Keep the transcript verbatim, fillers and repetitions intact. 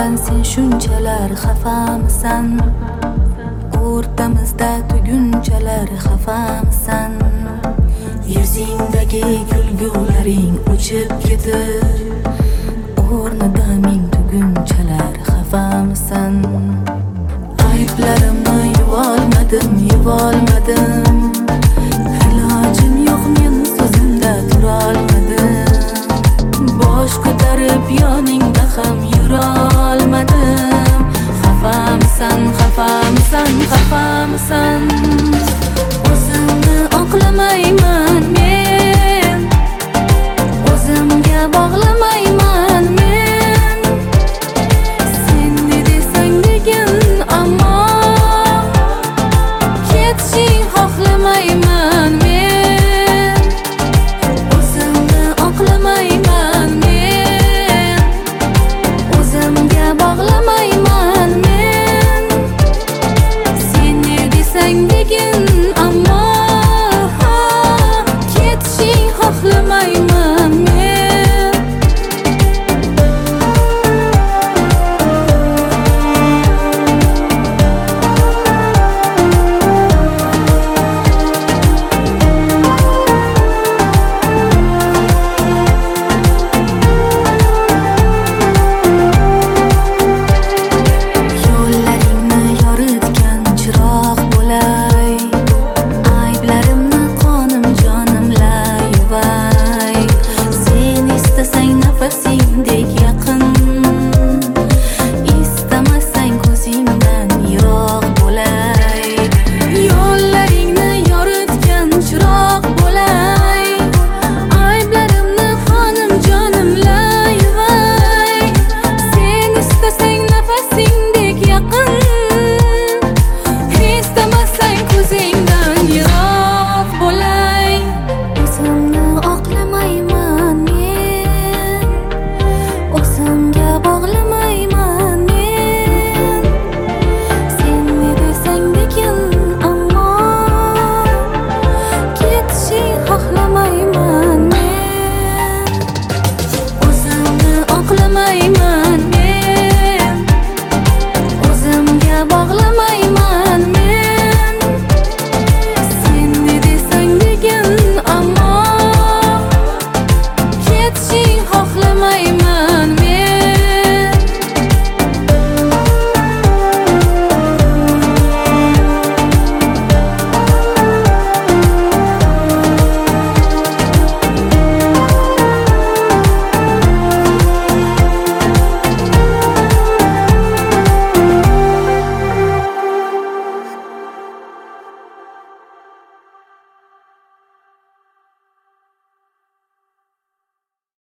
Mendan sen shunchalar xafamisan? O'rtamizda tugunchalar xafamisan? Yuzingdagi kulgularing o'chib ketib, o'rnida ming tugunchalar xafamisan? Ayblarimni yuvolmadim, yuvolmadim. Ilojim yo'q, men so'zimda turolmadim. Bosh ko'tarib yoningda ham yurolmadim. Xafamisan, xafamisan, xafamisan? O'zimni oqlamayman men, o'zimga bog'lamayman.